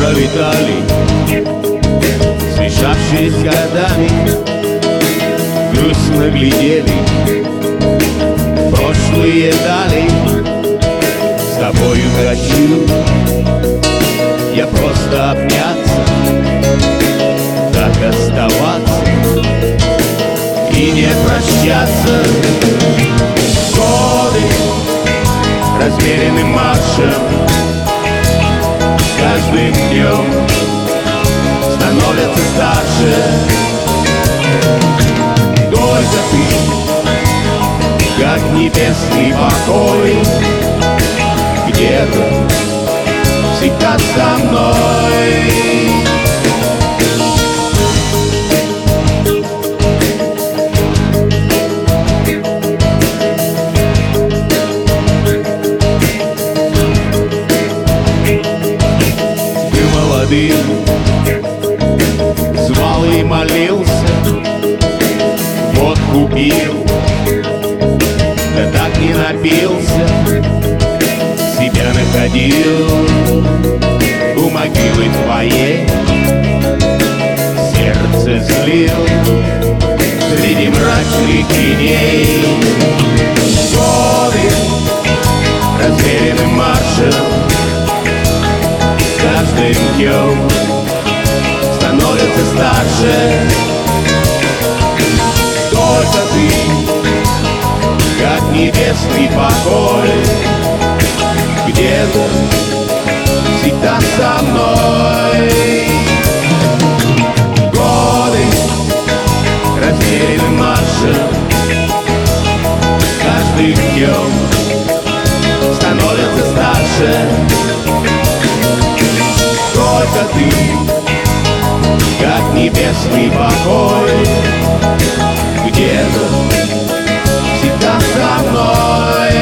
пролетали, смешавшись годами, грустно глядели прошлые дали. С тобою хочу я просто обняться, так оставаться и не прощаться. Годы размеренным маршем с каждым днем становятся старше. Только ты, как небесный покой, где-то всегда со мной. Ты молодым звал и молился, водку пил, да так не напился, себя находил у могилы твоей, сердце злил среди мрачных теней. Годы размеренным маршем с каждым днем становятся старше. Только ты, как небесный покой, где-то всегда со мной. Годы размеренным маршем с каждым днем становятся старше. Только ты, как небесный покой, где-то всегда со мной.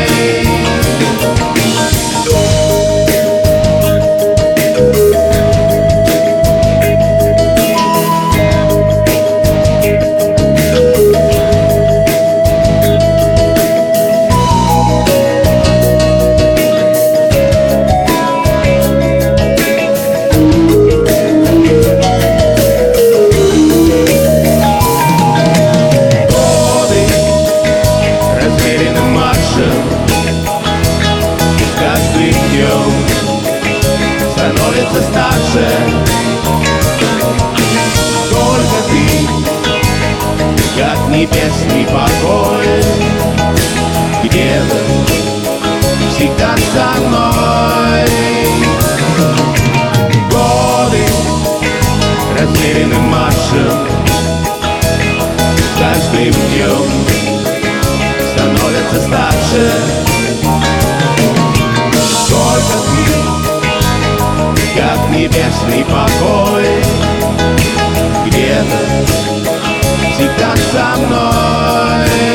Становится старше. Только ты, как небесный покой, где-то всегда со мной. Годы размеренным маршем с каждым днем становятся старше. Только ты, как небесный покой, где-то всегда со мной.